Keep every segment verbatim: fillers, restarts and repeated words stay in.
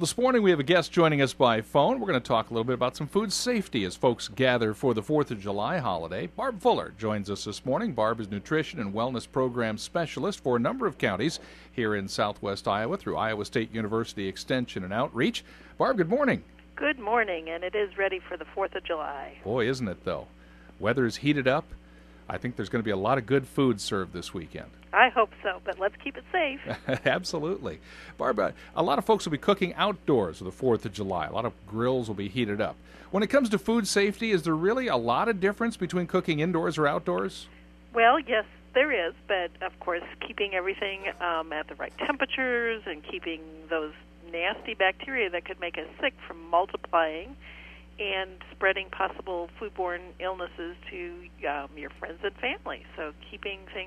this morning we have a guest joining us by phone. We're going to talk a little bit about some food safety as folks gather for the fourth of July holiday. Barb Fuller joins us this morning. Barb is Nutrition and Wellness Program Specialist for a number of counties here in southwest Iowa through Iowa State University Extension and Outreach. Barb, good morning. Good morning, and it is ready for the fourth of July. Boy, isn't it, though? Weather's heated up. I think there's going to be a lot of good food served this weekend. I hope so, but let's keep it safe. Absolutely. Barbara, a lot of folks will be cooking outdoors for the fourth of July. A lot of grills will be heated up. When it comes to food safety, is there really a lot of difference between cooking indoors or outdoors? Well, yes, there is, but of course, keeping everything um, at the right temperatures and keeping those nasty bacteria that could make us sick from multiplying and spreading possible foodborne illnesses to um, your friends and family. So keeping things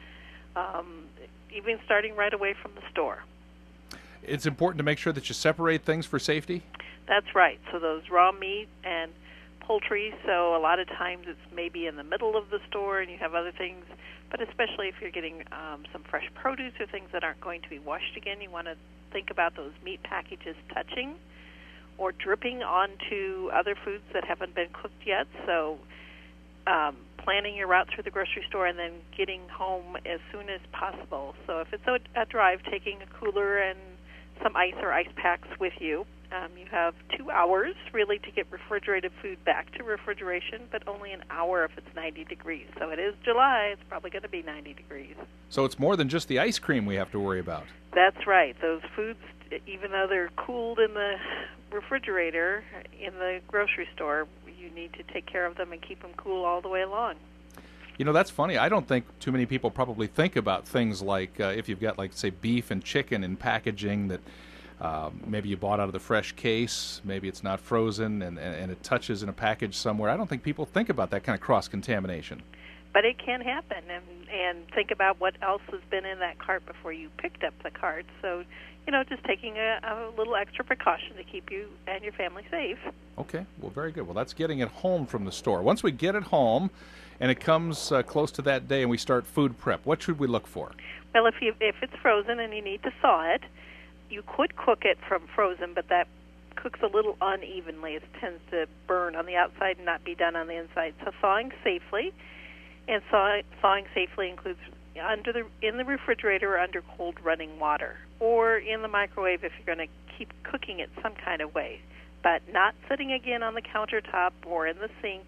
Um, even starting right away from the store. It's important to make sure that you separate things for safety? That's right. So those raw meat and poultry, so a lot of times it's maybe in the middle of the store and you have other things, but especially if you're getting um, some fresh produce or things that aren't going to be washed again, you want to think about those meat packages touching or dripping onto other foods that haven't been cooked yet. So Um, planning your route through the grocery store and then getting home as soon as possible. So if it's a, a drive, taking a cooler and some ice or ice packs with you. Um, you have two hours, really, to get refrigerated food back to refrigeration, but only an hour if it's ninety degrees. So it is July. It's probably going to be ninety degrees. So it's more than just the ice cream we have to worry about. That's right. Those foods, even though they're cooled in the refrigerator in the grocery store, you need to take care of them and keep them cool all the way along. You know, that's funny. I don't think too many people probably think about things like uh, if you've got, like, say, beef and chicken in packaging that uh, maybe you bought out of the fresh case, maybe it's not frozen, and, and, and it touches in a package somewhere. I don't think people think about that kind of cross-contamination. But it can happen, and, and think about what else has been in that cart before you picked up the cart. So, you know, just taking a, a little extra precaution to keep you and your family safe. Okay, well, very good. Well, that's getting it home from the store. Once we get it home and it comes uh, close to that day and we start food prep, what should we look for? Well, if you if it's frozen and you need to thaw it, you could cook it from frozen, but that cooks a little unevenly. It tends to burn on the outside and not be done on the inside. So thawing safely, and thaw, thawing safely includes under the in the refrigerator or under cold running water, or in the microwave if you're going to keep cooking it some kind of way, but not sitting again on the countertop or in the sink.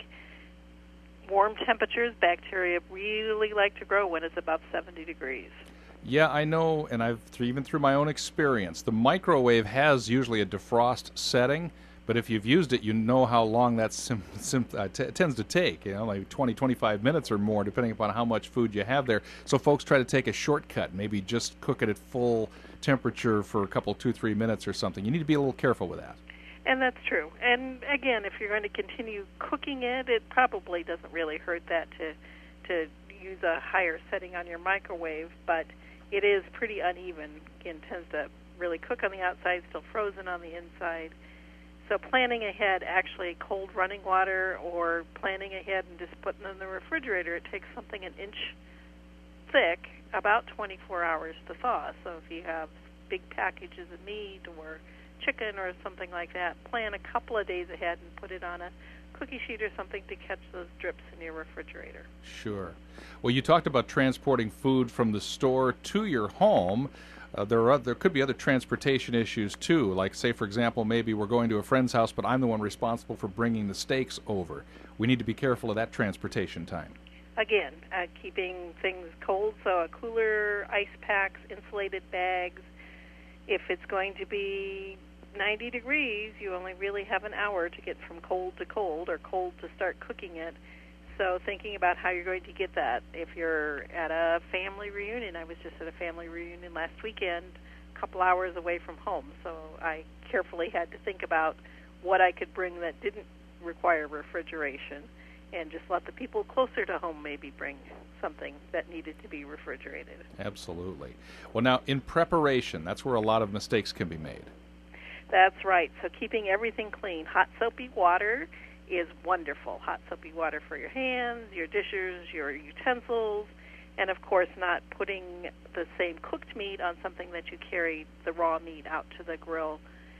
Warm temperatures, bacteria really like to grow when it's above seventy degrees. Yeah, I know, and I've even through my own experience, the microwave has usually a defrost setting, but if you've used it, you know how long that sim, sim, uh, t- tends to take, you know, like twenty, twenty-five minutes or more, depending upon how much food you have there. So folks try to take a shortcut, maybe just cook it at full temperature for a couple, two, three minutes or something. You need to be a little careful with that. And that's true. And again, if you're going to continue cooking it, it probably doesn't really hurt that to to use a higher setting on your microwave, but it is pretty uneven. Again, tends to really cook on the outside, still frozen on the inside. So planning ahead, actually cold running water or planning ahead and just putting it in the refrigerator, it takes something an inch thick, about twenty-four hours to thaw. So if you have big packages of meat or chicken or something like that, plan a couple of days ahead and put it on a cookie sheet or something to catch those drips in your refrigerator. Sure. Well, you talked about transporting food from the store to your home. Uh, there are there could be other transportation issues too, like, say, for example, maybe we're going to a friend's house, but I'm the one responsible for bringing the steaks over. We need to be careful of that transportation time. Again, uh, keeping things cold, so a cooler, ice packs, insulated bags. If it's going to be ninety degrees, you only really have an hour to get from cold to cold or cold to start cooking it. So thinking about how you're going to get that. If you're at a family reunion, I was just at a family reunion last weekend, a couple hours away from home. So I carefully had to think about what I could bring that didn't require refrigeration and just let the people closer to home maybe bring something that needed to be refrigerated. Absolutely. Well, now, in preparation, that's where a lot of mistakes can be made. That's right. So keeping everything clean. Hot soapy water is wonderful. Hot soapy water for your hands, your dishes, your utensils, and of course not putting the same cooked meat on something that you carried the raw meat out to the grill.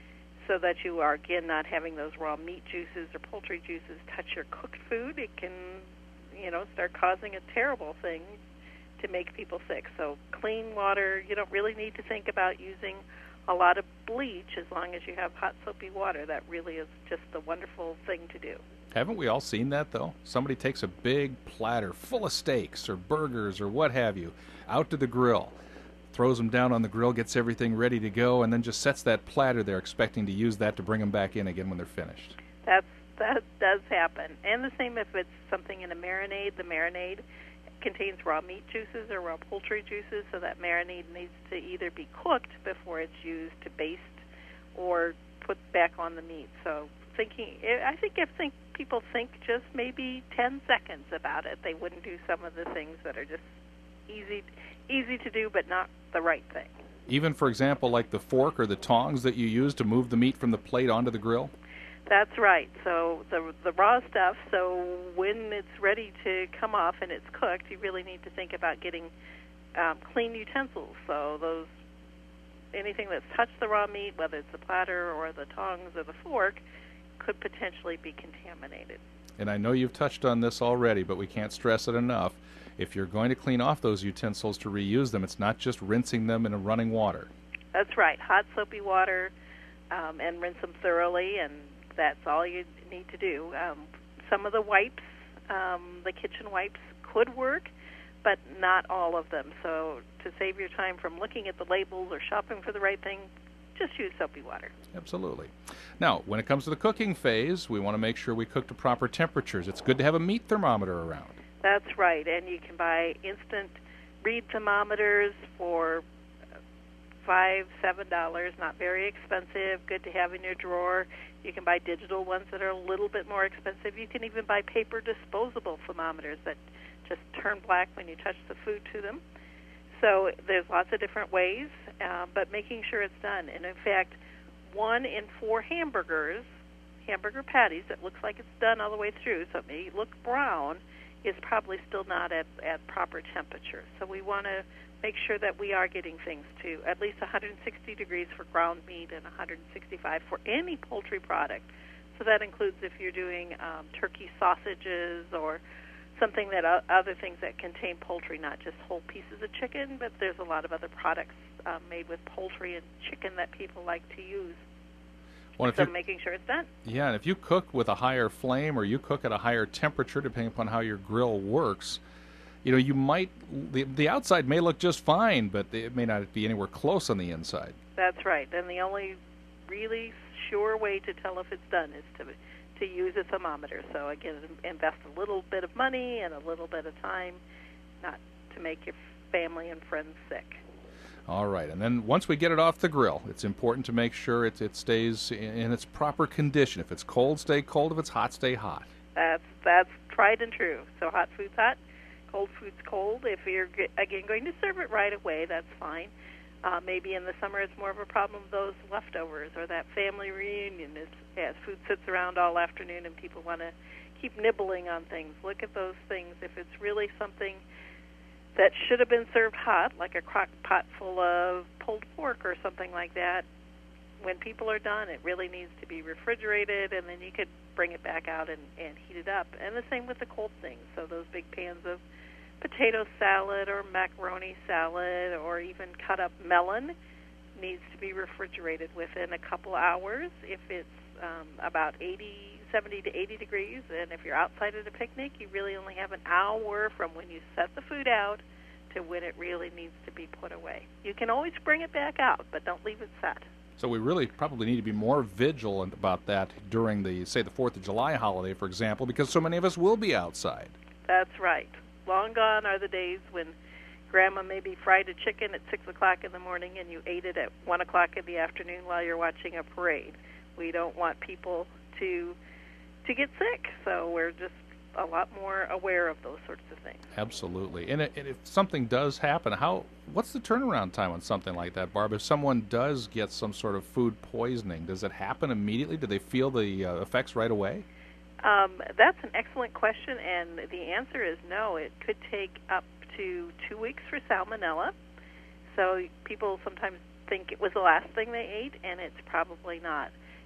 so that you are, again, not having those raw meat juices or poultry juices touch your cooked food. It can, you know, start causing a terrible thing to make people sick. So clean water, you don't really need to think about using a lot of bleach as long as you have hot soapy water. That really is just a wonderful thing to do. Haven't we all seen that, though? Somebody takes a big platter full of steaks or burgers or what have you out to the grill, throws them down on the grill, gets everything ready to go, and then just sets that platter there expecting to use that to bring them back in again when they're finished. That's, that does happen. And the same if it's something in a marinade. The marinade contains raw meat juices or raw poultry juices, so that marinade needs to either be cooked before it's used to baste or put back on the meat. So thinking, I think if think people think just maybe ten seconds about it, they wouldn't do some of the things that are just easy easy to do but not the right thing. Even, for example, like the fork or the tongs that you use to move the meat from the plate onto the grill? That's right. So the the raw stuff, so when it's ready to come off and it's cooked, you really need to think about getting um, clean utensils. So those anything that's touched the raw meat, whether it's the platter or the tongs or the fork, could potentially be contaminated. And I know you've touched on this already, but we can't stress it enough. If you're going to clean off those utensils to reuse them, it's not just rinsing them in a running water. That's right. Hot soapy water, um, and rinse them thoroughly, and that's all you need to do. Um, some of the wipes, um, the kitchen wipes, could work, but not all of them. So to save your time from looking at the labels or shopping for the right thing, just use soapy water. Absolutely. Now, when it comes to the cooking phase, we want to make sure we cook to proper temperatures. It's good to have a meat thermometer around. That's right, and you can buy instant read thermometers for five, seven dollars. Not very expensive. Good to have in your drawer. You can buy digital ones that are a little bit more expensive. You can even buy paper disposable thermometers that just turn black when you touch the food to them. So there's lots of different ways, uh, but making sure it's done. And in fact, one in four hamburgers, hamburger patties, that looks like it's done all the way through, so it may look brown, is probably still not at, at proper temperature. So we want to make sure that we are getting things to at least one hundred sixty degrees for ground meat and one hundred sixty-five for any poultry product. So that includes if you're doing um, turkey sausages or something that uh, other things that contain poultry, not just whole pieces of chicken, but there's a lot of other products um, made with poultry and chicken that people like to use. Well, so making sure it's done. Yeah, and if you cook with a higher flame or you cook at a higher temperature, depending upon how your grill works, you know, you might, the, the outside may look just fine, but it may not be anywhere close on the inside. That's right. And the only really sure way to tell if it's done is to to use a thermometer. So again, invest a little bit of money and a little bit of time, not to make your family and friends sick. All right, and then once we get it off the grill, it's important to make sure it, it stays in, in its proper condition. If it's cold, stay cold. If it's hot, stay hot. That's that's tried and true. So hot food's hot, cold food's cold. If you're, again, going to serve it right away, that's fine. Uh, maybe in the summer it's more of a problem with those leftovers or that family reunion is, as food sits around all afternoon and people want to keep nibbling on things. Look at those things. If it's really something that should have been served hot, like a crock pot full of pulled pork or something like that, when people are done, it really needs to be refrigerated, and then you could bring it back out and, and heat it up. And the same with the cold things. So those big pans of potato salad or macaroni salad or even cut up melon needs to be refrigerated within a couple hours. If it's um, about eighty, seventy to eighty degrees, and if you're outside at a picnic, you really only have an hour from when you set the food out to when it really needs to be put away. You can always bring it back out, but don't leave it set. So we really probably need to be more vigilant about that during the, say, the fourth of July holiday, for example, because so many of us will be outside. That's right. Long gone are the days when Grandma maybe fried a chicken at six o'clock in the morning and you ate it at one o'clock in the afternoon while you're watching a parade. We don't want people to to get sick, so we're just a lot more aware of those sorts of things. Absolutely. And, it, and if something does happen, how what's the turnaround time on something like that, Barb? If someone does get some sort of food poisoning, does it happen immediately? Do they feel the uh, effects right away? Um, that's an excellent question, and the answer is no. It could take up to two weeks for salmonella. So people sometimes think it was the last thing they ate, and it's probably not.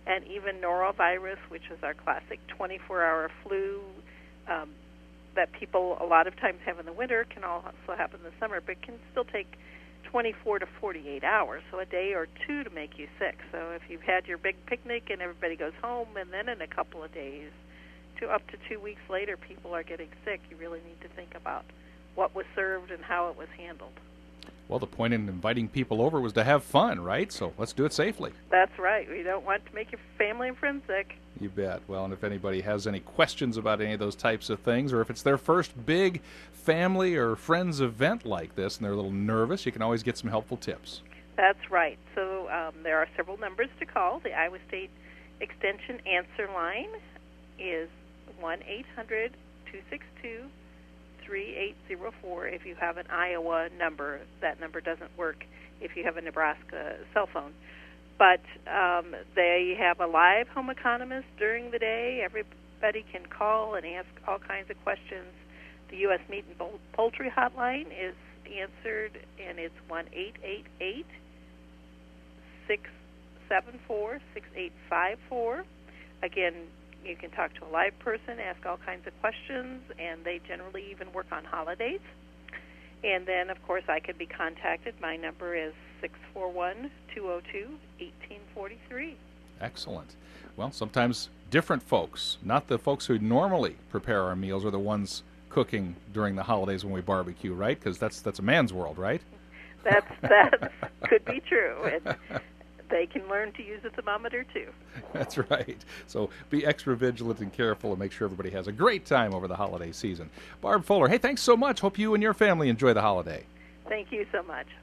and even norovirus, which is our classic twenty-four hour flu um, that people a lot of times have in the winter, can also happen in the summer, but can still take twenty-four to forty-eight hours, so a day or two to make you sick. So if you've had your big picnic and everybody goes home, and then in a couple of days to up to two weeks later people are getting sick, you really need to think about what was served and how it was handled. Well, the point in inviting people over was to have fun, right? So let's do it safely. That's right. We don't want to make your family and friends sick. You bet. Well, and if anybody has any questions about any of those types of things, or if it's their first big family or friends event like this and they're a little nervous, you can always get some helpful tips. That's right. So um, there are several numbers to call. The Iowa State Extension answer line is one eight hundred two six two three eight zero four. If you have an Iowa number, that number doesn't work if you have a Nebraska cell phone. But um, they have a live home economist during the day. Everybody can call and ask all kinds of questions. The U S Meat and Poultry Hotline is answered, and it's one eight eight eight six seven four six eight five four. Again, you can talk to a live person, ask all kinds of questions, and they generally even work on holidays. And then, of course, I could be contacted. My number is six four one, two oh two, one eight four three. Excellent. Well, sometimes different folks, not the folks who normally prepare our meals, are the ones cooking during the holidays when we barbecue, right? Because that's that's a man's world, right? That's that could be true. And they can learn to use a thermometer too. That's right. So be extra vigilant and careful and make sure everybody has a great time over the holiday season. Barb Fuller, hey, thanks so much. Hope you and your family enjoy the holiday. Thank you so much.